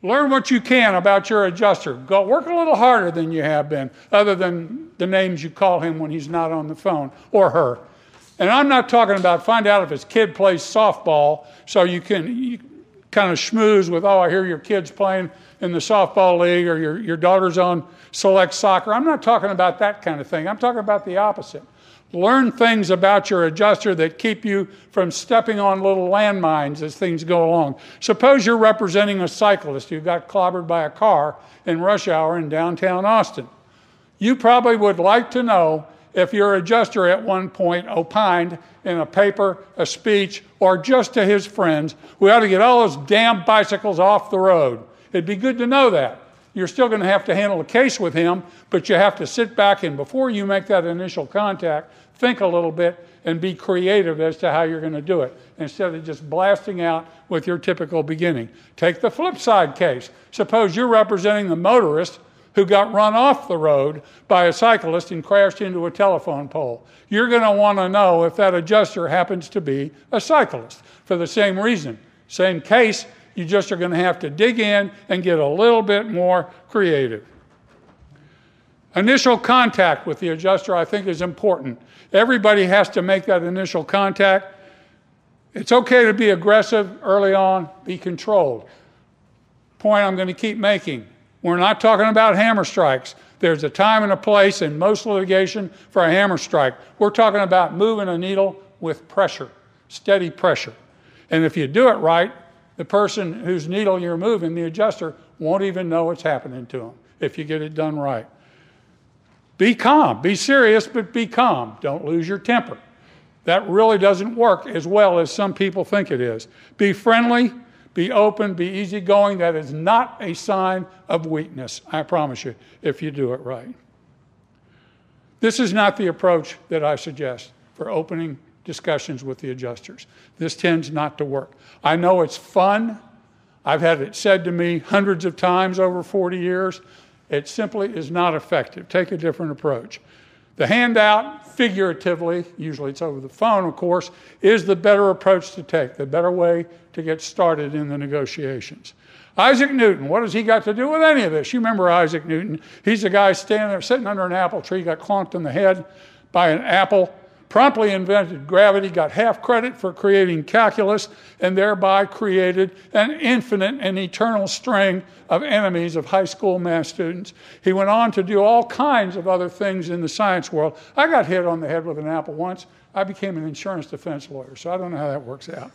Learn what you can about your adjuster. Go work a little harder than you have been, other than the names you call him when he's not on the phone, or her. And I'm not talking about find out if his kid plays softball so you kind of schmooze with, I hear your kid's playing in the softball league or your daughter's on select soccer. I'm not talking about that kind of thing. I'm talking about the opposite. Learn things about your adjuster that keep you from stepping on little landmines as things go along. Suppose you're representing a cyclist who got clobbered by a car in rush hour in downtown Austin. You probably would like to know if your adjuster at one point opined in a paper, a speech, or just to his friends, we ought to get all those damn bicycles off the road. It'd be good to know that. You're still going to have to handle a case with him, but you have to sit back and before you make that initial contact, think a little bit and be creative as to how you're going to do it instead of just blasting out with your typical beginning. Take the flip side case. Suppose you're representing the motorist who got run off the road by a cyclist and crashed into a telephone pole. You're going to want to know if that adjuster happens to be a cyclist for the same reason. Same case, you just are going to have to dig in and get a little bit more creative. Initial contact with the adjuster, I think, is important. Everybody has to make that initial contact. It's okay to be aggressive early on, be controlled. Point I'm going to keep making. We're not talking about hammer strikes. There's a time and a place in most litigation for a hammer strike. We're talking about moving a needle with pressure, steady pressure. And if you do it right, the person whose needle you're moving, the adjuster, won't even know what's happening to them if you get it done right. Be calm. Be serious, but be calm. Don't lose your temper. That really doesn't work as well as some people think it is. Be friendly. Be open, be easygoing. That is not a sign of weakness, I promise you, if you do it right. This is not the approach that I suggest for opening discussions with the adjusters. This tends not to work. I know it's fun. I've had it said to me hundreds of times over 40 years. It simply is not effective. Take a different approach. The handout, figuratively, usually it's over the phone, of course, is the better approach to take, the better way to get started in the negotiations. Isaac Newton, what has he got to do with any of this? You remember Isaac Newton. He's a guy standing there sitting under an apple tree, got clonked in the head by an apple, promptly invented gravity, got half credit for creating calculus, and thereby created an infinite and eternal string of enemies of high school math students. He went on to do all kinds of other things in the science world. I got hit on the head with an apple once. I became an insurance defense lawyer, so I don't know how that works out.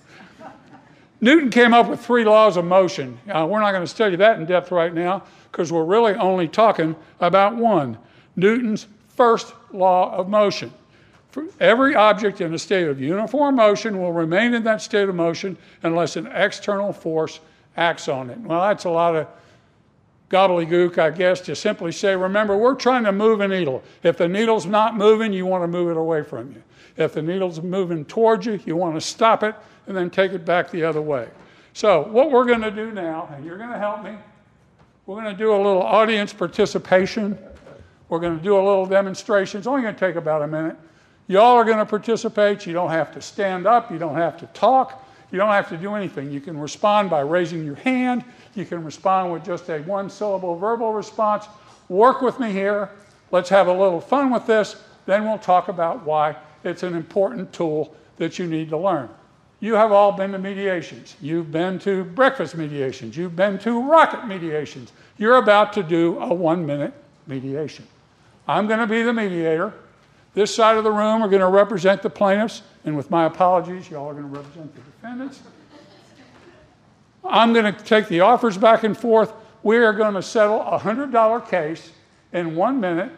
Newton came up with 3 laws of motion. We're not going to study that in depth right now because we're really only talking about one. Newton's first law of motion. For every object in a state of uniform motion will remain in that state of motion unless an external force acts on it. Well, that's a lot of gobbledygook, I guess, to simply say, remember, we're trying to move a needle. If the needle's not moving, you want to move it away from you. If the needle's moving towards you, you want to stop it and then take it back the other way. So what we're going to do now, and you're going to help me, we're going to do a little audience participation. We're going to do a little demonstration. It's only going to take about a minute. Y'all are going to participate. You don't have to stand up. You don't have to talk. You don't have to do anything. You can respond by raising your hand. You can respond with just a one-syllable verbal response. Work with me here. Let's have a little fun with this. Then we'll talk about why it's an important tool that you need to learn. You have all been to mediations. You've been to breakfast mediations. You've been to rocket mediations. You're about to do a 1-minute mediation. I'm going to be the mediator. This side of the room are going to represent the plaintiffs, and with my apologies, y'all are going to represent the defendants. I'm going to take the offers back and forth. We are going to settle a $100 case in 1 minute.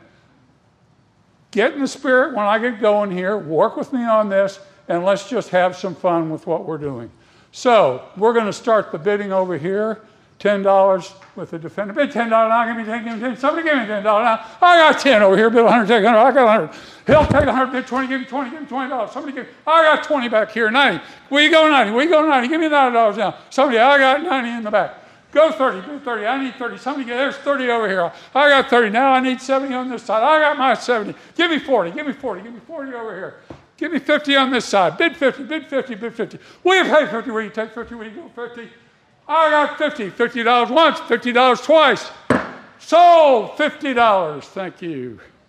Get in the spirit when I get going here. Work with me on this, and let's just have some fun with what we're doing. So we're going to start the bidding over here. $10 with the defendant. Bid $10 now. Give me 10. Give me 10. Somebody give me $10 now. I got 10 over here. Bid 100. Take 100. I got 100. He'll take 100. Bid 20. Give me 20. Give me $20. Somebody give me. I got 20 back here. 90. We go 90. We go 90. Give me $90 now. Somebody. I got 90 in the back. Go 30. Bid 30. I need 30. Somebody get. There's 30 over here. I got 30. Now I need 70 on this side. I got my 70. Give me 40. Give me 40. Give me 40 over here. Give me 50 on this side. Bid 50. Bid 50. Bid 50. Will you pay 50? Will you take 50? Will you go 50? I got $50 once, $50 twice. Sold $50. Thank you.